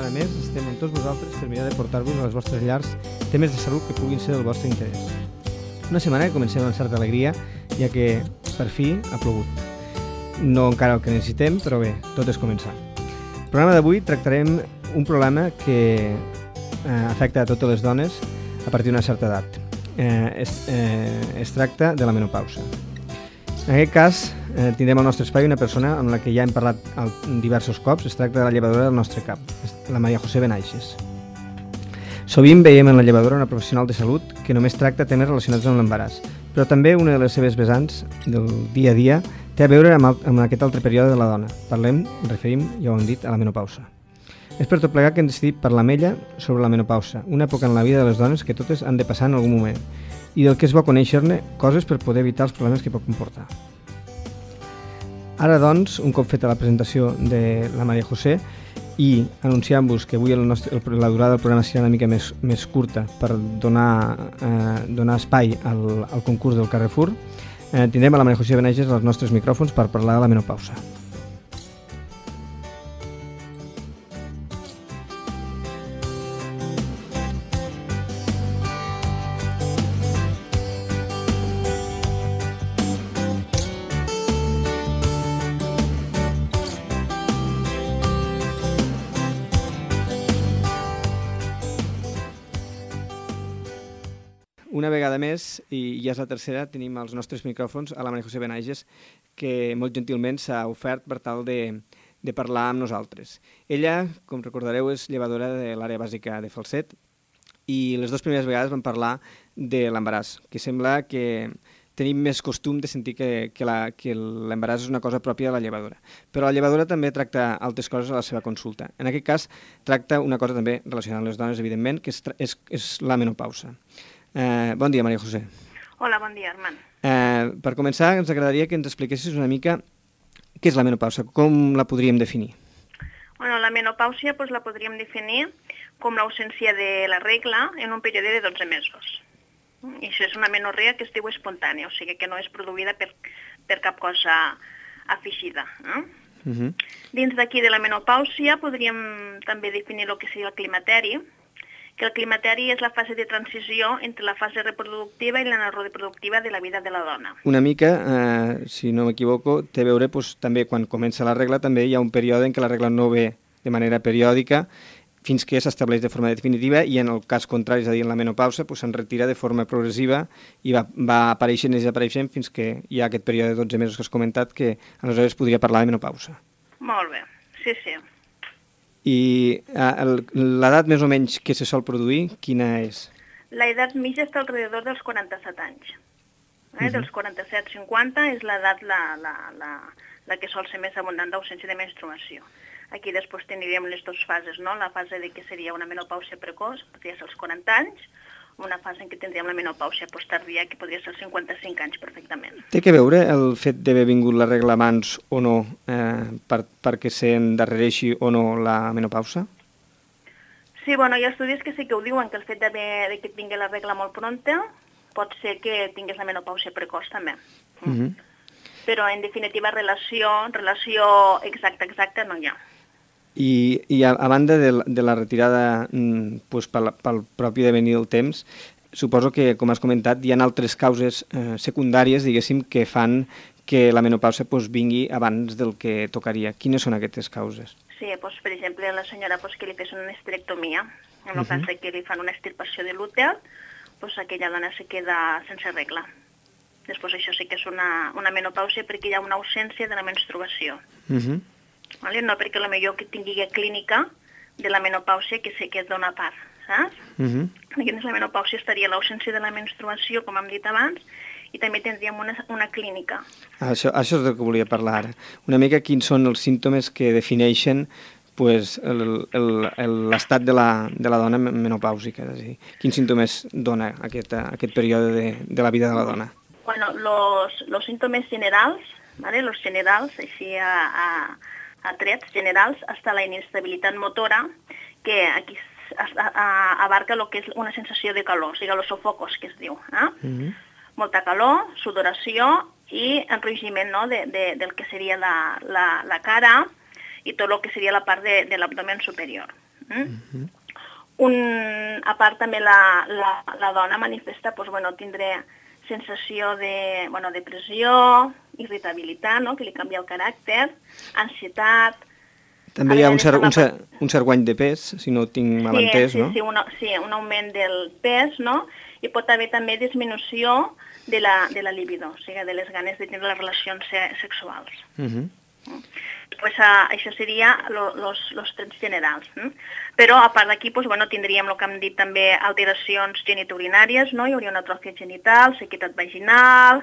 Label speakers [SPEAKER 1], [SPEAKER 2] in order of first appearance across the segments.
[SPEAKER 1] setmana més estem amb tots vosaltres per mirar de portar-vos a les vostres llars temes de salut que puguin ser del vostre interès. Una setmana que comencem amb certa alegria, ja que per fi ha plogut. No encara el que necessitem, però bé, tot és començar. El programa d'avui tractarem un problema que afecta a totes les dones a partir d'una certa edat. Es tracta de la menopausa. En aquest cas, tindrem al nostre espai una persona amb la que ja hem parlat diversos cops. Es tracta de la llevadora del nostre cap, la Maria José Benaixes. Sovint veiem en la llevadora una professional de salut que només tracta temes relacionats amb l'embaràs, però també una de les seves vessants del dia a dia té a veure amb aquest altre període de la dona. Referim, ja ho hem dit, a la menopausa. És per tot plegar que hem decidit parlar amb ella sobre la menopausa, una època en la vida de les dones que totes han de passar en algun moment, i del que és bo conèixer-ne coses per poder evitar els problemes que pot comportar. Ara, doncs, un cop feta la presentació de la Maria José i anunciant-vos que avui la durada del programa serà una mica més curta per donar espai al concurs del Carrefour, tindrem a la Maria José Benaixes als nostres micròfons per parlar de la menopausa. Una vegada més, i ja és la tercera, tenim als nostres micròfons a la Maria José Benaixes, que molt gentilment s'ha ofert per tal de parlar amb nosaltres. Ella, com recordareu, és llevadora de l'àrea bàsica de Falset i les dues primeres vegades vam parlar de l'embaràs, que sembla que tenim més costum de sentir que l'embaràs és una cosa pròpia de la llevadora. Però la llevadora també tracta altres coses a la seva consulta. En aquest cas, tracta una cosa també relacionada amb les dones, evidentment, que és la menopausa. Bon dia, Maria José.
[SPEAKER 2] Hola, bon dia, Armand.
[SPEAKER 1] Per començar, ens agradaria que ens expliquessis una mica què és la menopausa, com la podríem definir.
[SPEAKER 2] Bueno, la menopausia la podríem definir com l'ausència de la regla en un període de 12 mesos. I això és una menorrea que es diu espontània, o sigui que no és produïda per cap cosa afegida. Dins d'aquí de la menopausia podríem també definir el que seria el climateri, que el climateri és la fase de transició entre la fase reproductiva i la reproductiva de la vida de la dona.
[SPEAKER 1] Una mica, si no m'equivoco, té a veure també quan comença la regla, també hi ha un període en què la regla no ve de manera periòdica fins que s'estableix de forma definitiva i en el cas contrari, és a dir, en la menopausa, se'n retira de forma progressiva i va apareixent i desapareixent fins que hi ha aquest període de 12 mesos que has comentat que aleshores podria parlar de menopausa.
[SPEAKER 2] Molt bé, sí.
[SPEAKER 1] I l'edat més o menys que se sol produir, quina és?
[SPEAKER 2] L'edat mitja està alrededor dels 47 anys. Dels 47-50 és l'edat la que sol ser més abundant d'ausència de menstruació. Aquí després tindríem les dues fases, no? La fase de que seria una menopàusia precoç, podria ser als 40 anys, una fase en què tindríem la menopàusia posttardia, que podria ser als 55 anys perfectament. Té
[SPEAKER 1] que veure el fet d'haver vingut la regla abans o no perquè s'endarrereixi o no la menopausa?
[SPEAKER 2] Sí, bueno, hi ha estudis que sí que ho diuen, que el fet de que tingui la regla molt pronta pot ser que tingués la menopàusia precoç també. Però en definitiva relació exacta no hi ha.
[SPEAKER 1] I a banda de la retirada pel propi devenir del temps, suposo que, com has comentat, hi ha altres causes secundàries, diguéssim, que fan que la menopausa vingui abans del que tocaria. Quines són aquestes causes?
[SPEAKER 2] Sí, per exemple, la senyora que li fes una esterectomia, en el cas que li fan una extirpació de l'úter, aquella dona se queda sense regla. Després això sí que és una menopausia perquè hi ha una ausència de la menstruació. No perquè potser que tingui clínica de la menopàusia que sé que és d'una part, saps? Dins la menopàusia estaria l'ausència de la menstruació, com hem dit abans, i també tindríem una clínica.
[SPEAKER 1] Això és del que volia parlar ara. Una mica quins són els símptomes que defineixen l'estat de la dona menopàusica, és a dir, quins símptomes dona aquest període de la vida de la dona?
[SPEAKER 2] Bueno, los síntomes generals, los generals, així a trets generals, hasta la inestabilitat motora, que aquí abarca lo que és una sensació de calor, o sigui, los sofocos, que es diu. Molta calor, sudoració i enrogiment del que seria la cara i tot el que seria la part de l'abdomen superior. A part també la dona manifesta tindré sensació de depressió, irritabilitat, no? Que li canvia el caràcter, ansietat.
[SPEAKER 1] També hi ha un cert guany de pes, si no ho tinc mal entès, no?
[SPEAKER 2] Sí, un augment del pes, no? I pot haver també disminució de la libido, o sigui, de les ganes de tenir les relacions sexuals. Pues, això seria els trets generals. Però a part d'aquí tindríem el que hem dit també alteracions genitourinàries, no? Hi hauria una atròfia genital, sequedat vaginal,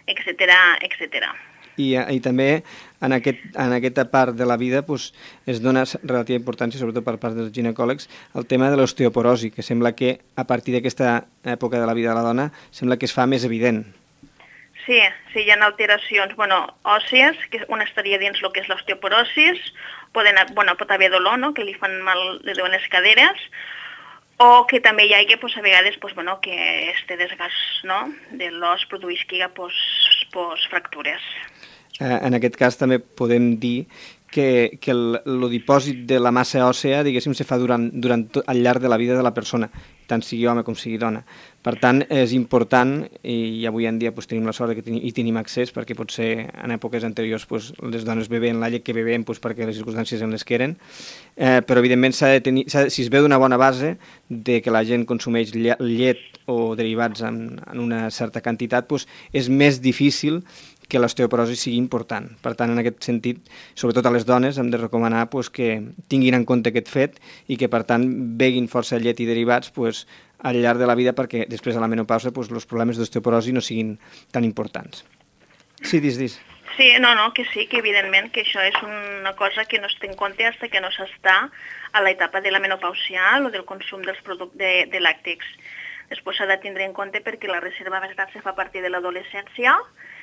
[SPEAKER 2] etc.
[SPEAKER 1] I també en aquesta part de la vida es dona relativa importància, sobretot per part dels ginecòlegs, el tema de l'osteoporosi, que sembla que a partir d'aquesta època de la vida de la dona sembla que es fa més evident.
[SPEAKER 2] Sí, hi ha alteracions òssies, que una estaria dins el que és l'osteoporosis, pot haver dolor, no? Que li fan mal les caderes, o que també hi hagi a vegades que este desgast, no? De l'os produïsqui fractures.
[SPEAKER 1] En aquest cas també podem dir que el dipòsit de la massa òssea, diguéssim, se fa al llarg de la vida de la persona, tant sigui home com sigui dona. Per tant, és important, i avui en dia tenim la sort que hi tenim accés, perquè potser en èpoques anteriors les dones bevien la llet que bevien perquè les circumstàncies en les que eren, però evidentment si es ve d'una bona base de que la gent consumeix llet o derivats en una certa quantitat, és més difícil que l'osteoporosi sigui important. Per tant, en aquest sentit, sobretot a les dones, hem de recomanar que tinguin en compte aquest fet i que, per tant, beguin força llet i derivats al llarg de la vida perquè després a la menopausa els problemes d'osteoporosi no siguin tan importants. Sí, dis.
[SPEAKER 2] Sí, que sí, que evidentment que això és una cosa que no es té en compte fins que no s'està a l'etapa de la menopausial o del consum dels productes de làctics. Després s'ha de tindre en compte perquè la reserva vegetal se fa a partir de l'adolescència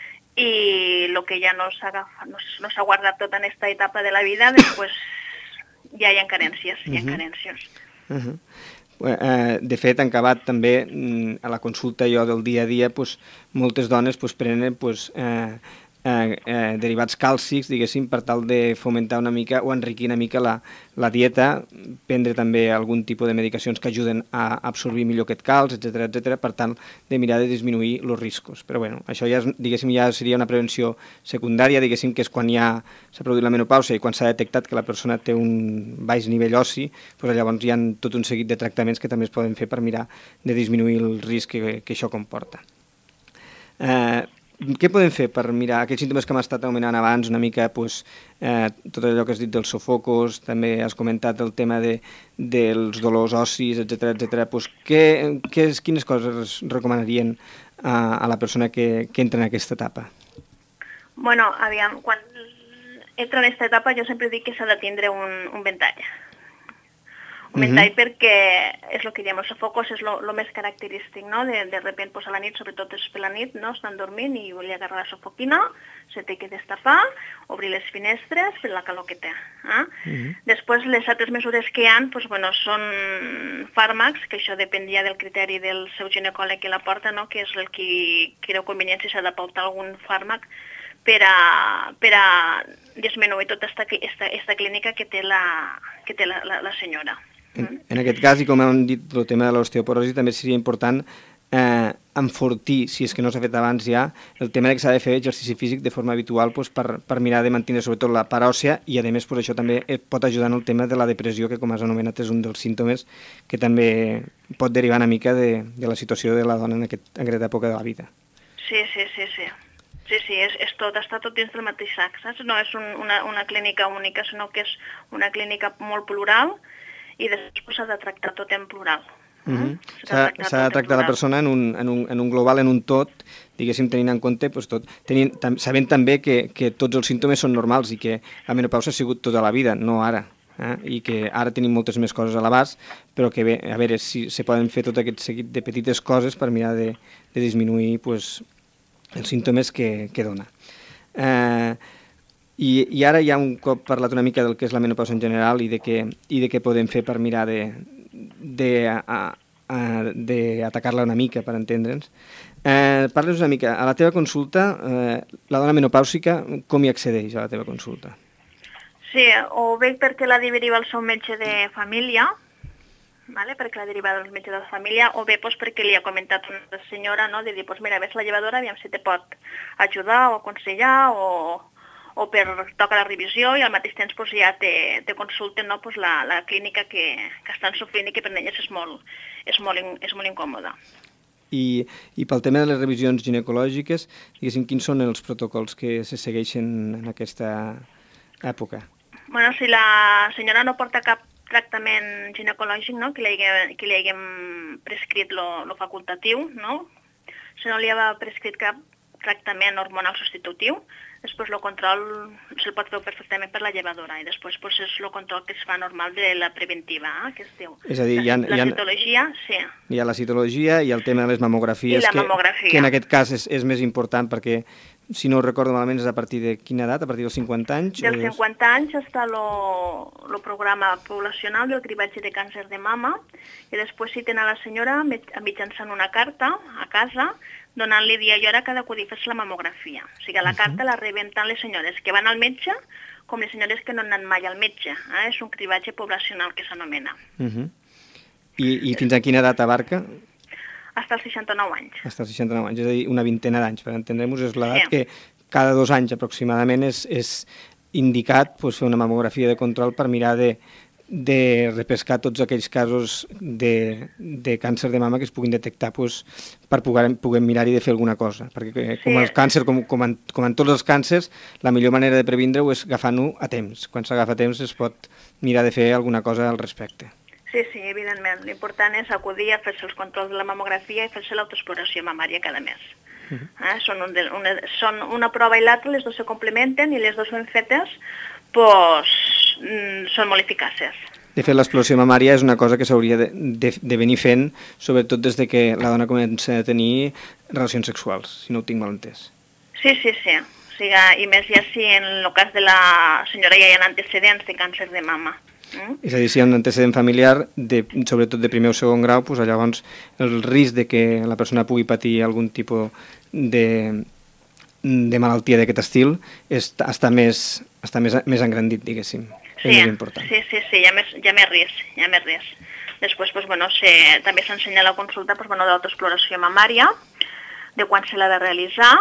[SPEAKER 2] i el que ja no s'ha guardat tot en aquesta etapa de la vida, després ja hi ha carències.
[SPEAKER 1] De fet, en acabat també a la consulta jo del dia a dia, moltes dones prenen derivats càlcics, diguéssim, per tal de fomentar una mica o enriquir una mica la dieta, prendre també algun tipus de medicacions que ajuden a absorbir millor aquest calç, etc., per tal de mirar de disminuir els riscos. Però bueno, això ja seria una prevenció secundària, diguéssim, que és quan ja s'ha produït la menopausa i quan s'ha detectat que la persona té un baix nivell ossi, llavors hi ha tot un seguit de tractaments que també es poden fer per mirar de disminuir el risc que això comporta. Què podem fer per mirar aquells símptomes que hem estat anomenant abans, una mica tot allò que has dit dels sofocos, també has comentat el tema dels dolors ossis, etc. Quines coses recomanarien a la persona que entra en aquesta etapa?
[SPEAKER 2] Aviam, quan entra en aquesta etapa jo sempre dic que s'ha de tindre un ventall. Un ventall perquè és el que diem, els sofocos és el més característic, no? De repent, a la nit, sobretot és per la nit, no? Estan dormint i volia agarrar la sofoquina, se té que destapar, obrir les finestres per la calor que té. Després, les altres mesures que hi ha són fàrmacs, que això dependia del criteri del seu ginecòleg que la porta, no? Que és el que creu convenient si s'ha de pautar algun fàrmac per a disminuir tota aquesta clínica que té la senyora.
[SPEAKER 1] En aquest cas, i com hem dit, el tema de l'osteoporosi també seria important enfortir, si és que no s'ha fet abans ja, el tema que s'ha de fer exercici físic de forma habitual per mirar de mantenir sobretot la part òssea i a més això també pot ajudar en el tema de la depressió, que com has anomenat és un dels símptomes que també pot derivar una mica de la situació de la dona en aquesta època de la vida.
[SPEAKER 2] Sí, està tot dins del mateix sac, saps? No és una clínica única, sinó que és una clínica molt plural i després s'ha de tractar tot en plural.
[SPEAKER 1] S'ha de tractar la persona en un global, en un tot, diguéssim, tenint en compte tot, sabent també que tots els símptomes són normals i que la menopausa ha sigut tota la vida, no ara. I que ara tenim moltes més coses a l'abast, però que bé, a veure si se poden fer tot aquest seguit de petites coses per mirar de disminuir els símptomes que dona. I ara ja un cop parlat una mica del que és la menopausa en general i de què podem fer per mirar d'atacar-la una mica, per entendre'ns. Parles una mica, a la teva consulta, la dona menopàusica, com hi accedeix a la teva consulta?
[SPEAKER 2] Sí, o bé perquè la deriva al seu metge de família, vale? Perquè la deriva del metge de família, o bé doncs, perquè li ha comentat una senyora, no? De dir, doncs mira, ves la llevadora, aviam si te pot ajudar o aconsellar, o per tocar la revisió i al mateix temps doncs, ja te consulten, no? Doncs la clínica que estan sofrint i que per elles és molt incòmoda.
[SPEAKER 1] I pel tema de les revisions ginecològiques, diguéssim, quins són els protocols que se segueixen en aquesta època?
[SPEAKER 2] Bueno, si la senyora no porta cap tractament ginecològic, no? que li haguem prescrit lo facultatiu, no? Si no li ha prescrit cap tractament hormonal substitutiu, després el control se'l pot fer perfectament per la llevadora i després pues, és el control que es fa normal de la preventiva, que es diu.
[SPEAKER 1] És a dir,
[SPEAKER 2] la citologia, sí.
[SPEAKER 1] Hi ha la citologia i el tema de les mamografies, que en aquest cas és més important perquè, si no ho recordo malament, és a partir de quina edat? A partir dels 50 anys?
[SPEAKER 2] Dels 50 anys està el programa poblacional del cribatge de càncer de mama i després si tenen la senyora mitjançant una carta a casa donant-li dia i hora que ha d'acudir a fer-se la mamografia. O sigui, la carta la reben tant les senyores que van al metge com les senyores que no han anat mai al metge. És un cribatge poblacional que s'anomena.
[SPEAKER 1] I fins a quina edat abarca?
[SPEAKER 2] Fins als 69 anys.
[SPEAKER 1] Fins als 69 anys, és a dir, una vintena d'anys. Per entendre-nos, és l'edat que cada 2 anys aproximadament és indicat fer una mamografia de control per mirar de repescar tots aquells casos de càncer de mama que es puguin detectar per poder mirar-hi de fer alguna cosa. Perquè com el càncer, com en tots els càncers, la millor manera de previndre-ho és agafant-ho a temps. Quan s'agafa a temps es pot mirar de fer alguna cosa al respecte.
[SPEAKER 2] Sí, evidentment. L'important és acudir a fer-se els controls de la mamografia i fer-se l'autoexploració mamària cada mes. Són una prova i l'altra, les dues se complementen i les dues ben fetes són molt eficaces.
[SPEAKER 1] De fet, l'exploració mamària és una cosa que s'hauria de venir fent, sobretot des que la dona comença a tenir relacions sexuals, si no ho tinc mal entès.
[SPEAKER 2] Sí. O sigui, i més ja si en el cas de la senyora ja hi ha antecedents de càncer de mama.
[SPEAKER 1] És a dir, si hi ha un antecedent familiar, sobretot de primer o segon grau, llavors el risc de que la persona pugui patir algun tipus de malaltia d'aquest estil està més engrandit, diguéssim.
[SPEAKER 2] Sí, hi ha més risc. Després, també s'ensenya la consulta de l'autoexploració mamària, de quan se l'ha de realitzar,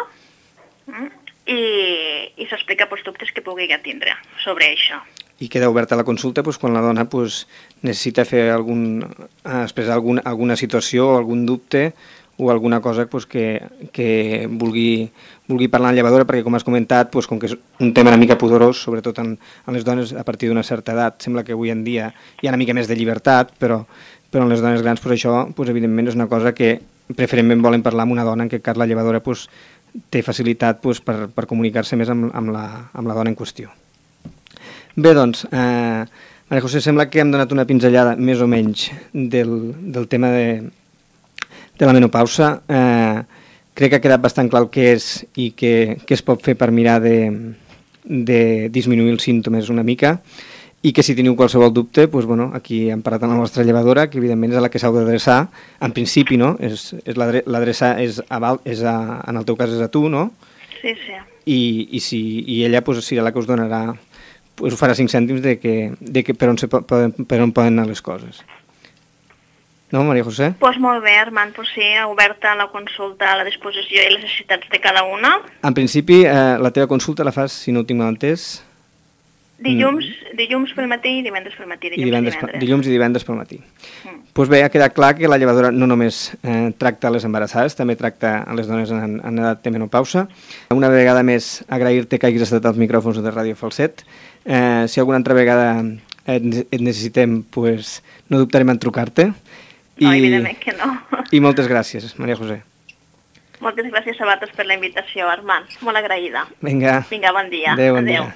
[SPEAKER 2] i s'explica dubtes que pugui tindre sobre això.
[SPEAKER 1] I queda oberta la consulta quan la dona necessita fer expressar alguna situació o algun dubte o alguna cosa que vulgui parlar en llevadora, perquè com has comentat, com que és un tema una mica pudorós, sobretot en les dones a partir d'una certa edat, sembla que avui en dia hi ha una mica més de llibertat, però en les dones grans això evidentment és una cosa que preferentment volen parlar amb una dona, en aquest cas la llevadora té facilitat per comunicar-se més amb la dona en qüestió. Bé, doncs, Maria José, sembla que hem donat una pinzellada més o menys del tema de la menopausa. Crec que ha quedat bastant clar el que és i què es pot fer per mirar de disminuir els símptomes una mica i que si teniu qualsevol dubte, aquí hem parlat amb la vostra llevadora, que evidentment és a la que s'heu d'adreçar. En principi, no? L'adreçar en el teu cas és a tu, no?
[SPEAKER 2] Sí.
[SPEAKER 1] I ella serà la que us donarà, us farà 5 cèntims de per on poden anar les coses. No, Maria José?
[SPEAKER 2] Doncs molt bé, Armand, sí, oberta la consulta a la disposició i les necessitats de cada una.
[SPEAKER 1] En principi, la teva consulta la fas, si no ho tinc mal entès...
[SPEAKER 2] Dilluns pel matí i divendres pel matí.
[SPEAKER 1] Dilluns i divendres pel matí. Doncs bé, ha quedat clar que la llevadora no només tracta les embarassades, també tracta a les dones en edat de menopausa. Una vegada més, agrair-te que hagis estat als micròfons de Ràdio Falset. Si alguna altra vegada et necessitem, no dubtarem en trucar-te.
[SPEAKER 2] No, evidentment que no.
[SPEAKER 1] I moltes gràcies, Maria José.
[SPEAKER 2] Moltes gràcies a vosaltres per la invitació, Armand. Molt agraïda.
[SPEAKER 1] Vinga,
[SPEAKER 2] bon dia.
[SPEAKER 1] Adéu, bon dia.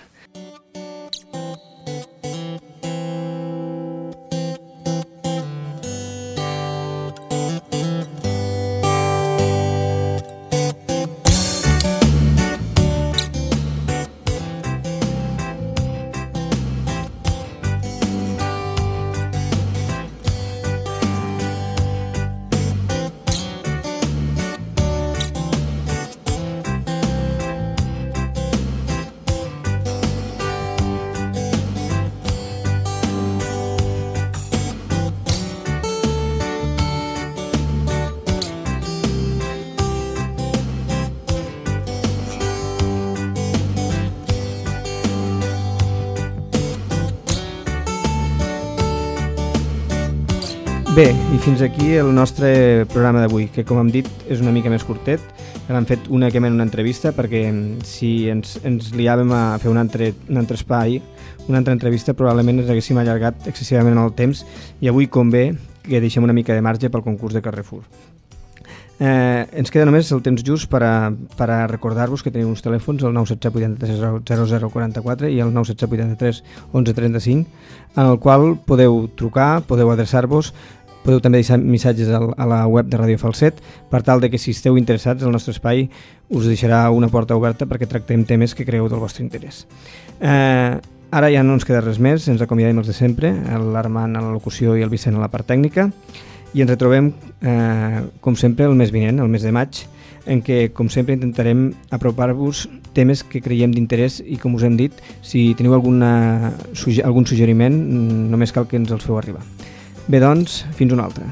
[SPEAKER 1] Bé, i fins aquí el nostre programa d'avui, que com hem dit és una mica més curtet. Hem fet únicament una entrevista perquè si ens liàvem a fer un altre espai, una altra entrevista, probablement ens haguéssim allargat excessivament el temps i avui convé que deixem una mica de marge pel concurs de Carrefour. Ens queda només el temps just per a recordar-vos que teniu uns telèfons, el 977 83 0044 i el 977 83 1135, en el qual podeu trucar, podeu adreçar-vos, podeu també deixar missatges a la web de Radio Falset, per tal de que si esteu interessats el nostre espai us deixarà una porta oberta perquè tractem temes que creeu del vostre interès. Ara ja no ens queda res més, ens acomiadem els de sempre, l'Armand a la locució i el Vicent a la part tècnica, i ens retrobem, com sempre, el mes vinent, el mes de maig, en què, com sempre, intentarem apropar-vos temes que creiem d'interès i, com us hem dit, si teniu algun suggeriment, només cal que ens els feu arribar. Bé, doncs, fins una altra.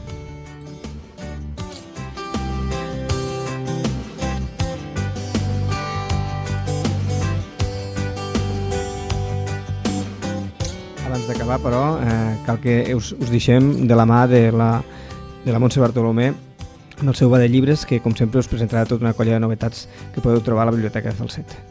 [SPEAKER 1] Abans d'acabar, però, cal que us deixem de la mà de la Montse Bartolomé amb el seu va de llibres, que com sempre us presentarà tota una colla de novetats que podeu trobar a la Biblioteca de Falset.